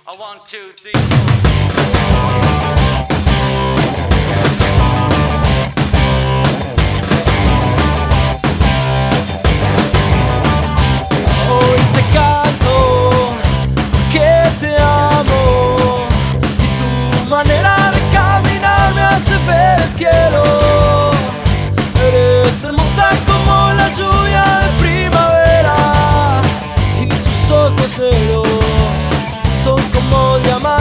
1, 2, 3, 4. Hoy te canto que te amo y tu manera de caminar me hace ver el cielo. Eres hermosa como la lluvia de primavera y tus ojos negros son como diamantes.